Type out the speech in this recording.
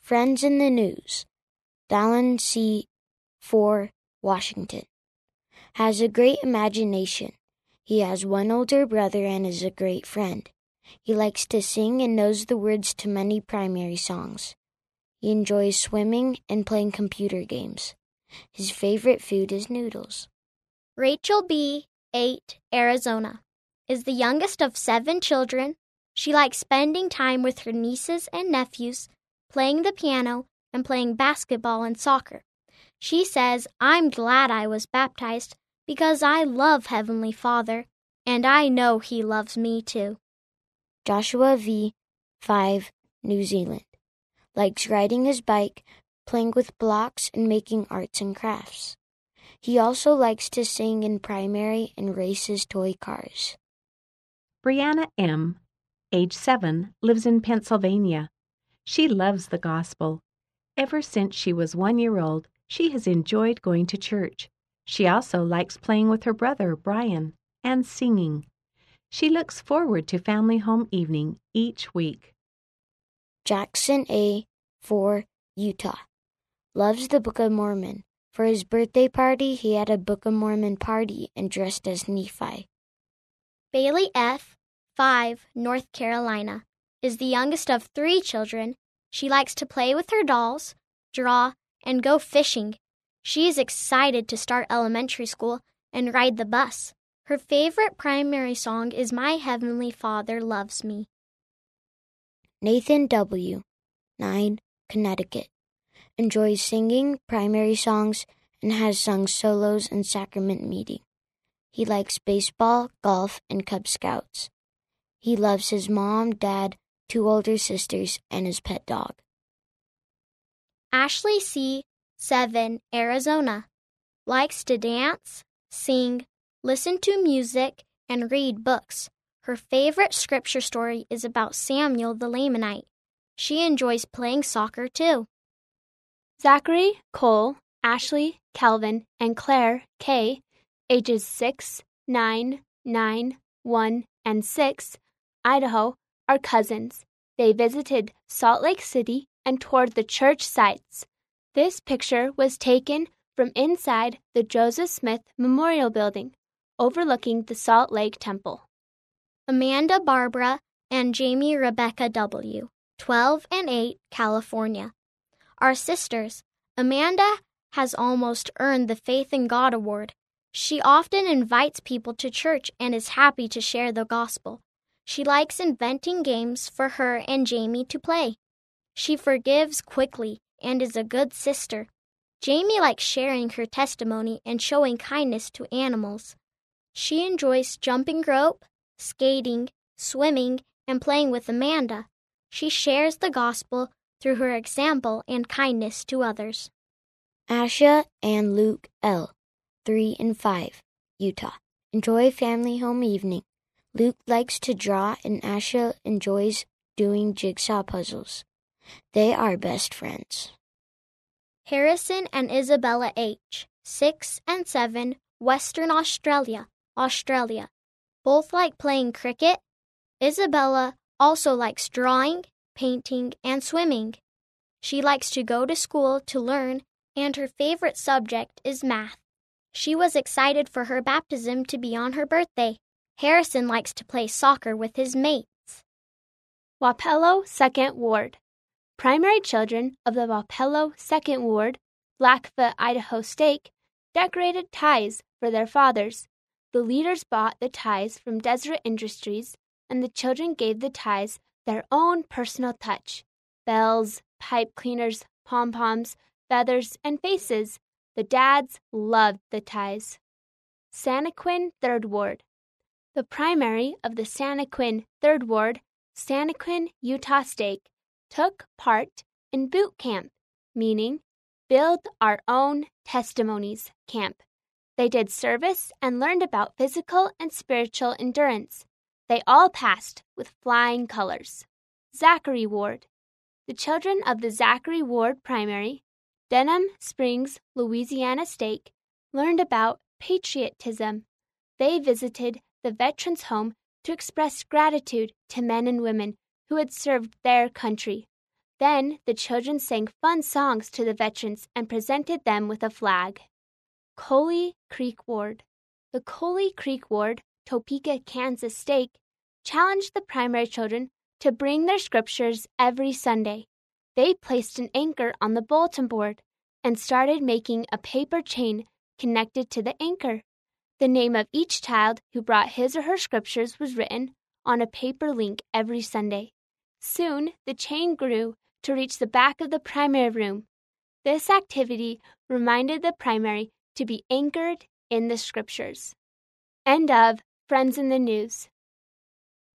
Friends in the News. Dallin C. 4, Washington. Has a great imagination. He has one older brother and is a great friend. He likes to sing and knows the words to many primary songs. He enjoys swimming and playing computer games. His favorite food is noodles. Rachel B., 8, Arizona, is the youngest of 7 children. She likes spending time with her nieces and nephews, playing the piano, and playing basketball and soccer. She says, "I'm glad I was baptized because I love Heavenly Father, and I know He loves me too." Joshua V. 5, New Zealand. Likes riding his bike, playing with blocks, and making arts and crafts. He also likes to sing in primary and races toy cars. Brianna M., age 7, lives in Pennsylvania. She loves the gospel. Ever since she was 1 year old, she has enjoyed going to church. She also likes playing with her brother, Brian, and singing. She looks forward to family home evening each week. Jackson A. 4, Utah. Loves the Book of Mormon. For his birthday party, he had a Book of Mormon party and dressed as Nephi. Bailey F., 5, North Carolina, is the youngest of 3 children. She likes to play with her dolls, draw, and go fishing. She is excited to start elementary school and ride the bus. Her favorite primary song is "My Heavenly Father Loves Me." Nathan W., 9, Connecticut. Enjoys singing primary songs and has sung solos in sacrament meeting. He likes baseball, golf, and Cub Scouts. He loves his mom, dad, 2 older sisters, and his pet dog. Ashley C., 7, Arizona, likes to dance, sing, listen to music, and read books. Her favorite scripture story is about Samuel the Lamanite. She enjoys playing soccer too. Zachary, Cole, Ashley, Calvin, and Claire, K., ages 6, 9, 9, 1, and 6, Idaho, are cousins. They visited Salt Lake City and toured the church sites. This picture was taken from inside the Joseph Smith Memorial Building, overlooking the Salt Lake Temple. Amanda Barbara and Jamie Rebecca W., 12 and 8, California, are sisters. Amanda has almost earned the Faith in God Award. She often invites people to church and is happy to share the gospel. She likes inventing games for her and Jamie to play. She forgives quickly and is a good sister. Jamie likes sharing her testimony and showing kindness to animals. She enjoys jumping rope, skating, swimming, and playing with Amanda. She shares the gospel through her example and kindness to others. Asha and Luke L., 3 and 5, Utah. Enjoy family home evening. Luke likes to draw and Asha enjoys doing jigsaw puzzles. They are best friends. Harrison and Isabella H., 6 and 7, Western Australia, Australia. Both like playing cricket. Isabella also likes drawing, painting, and swimming. She likes to go to school to learn, and her favorite subject is math. She was excited for her baptism to be on her birthday. Harrison likes to play soccer with his mates. Wapello 2nd Ward. Primary children of the Wapello 2nd Ward, Blackfoot, Idaho Stake, decorated ties for their fathers. The leaders bought the ties from Deseret Industries, and the children gave the ties their own personal touch. Bells, pipe cleaners, pom-poms, feathers, and faces. The dads loved the ties. Santaquin 3rd Ward. The primary of the Santaquin 3rd Ward, Santaquin, Utah Stake, took part in boot camp, meaning Build Our Own Testimonies camp. They did service and learned about physical and spiritual endurance. They all passed with flying colors. Zachary Ward. The children of the Zachary Ward Primary, Denham Springs, Louisiana Stake, learned about patriotism. They visited the Veterans Home to express gratitude to men and women who had served their country. Then the children sang fun songs to the veterans and presented them with a flag. Coley Creek Ward. The Coley Creek Ward, Topeka, Kansas Stake, challenged the primary children to bring their scriptures every Sunday. They placed an anchor on the bulletin board and started making a paper chain connected to the anchor. The name of each child who brought his or her scriptures was written on a paper link every Sunday. Soon, the chain grew to reach the back of the primary room. This activity reminded the primary to be anchored in the scriptures. End of Friends in the News.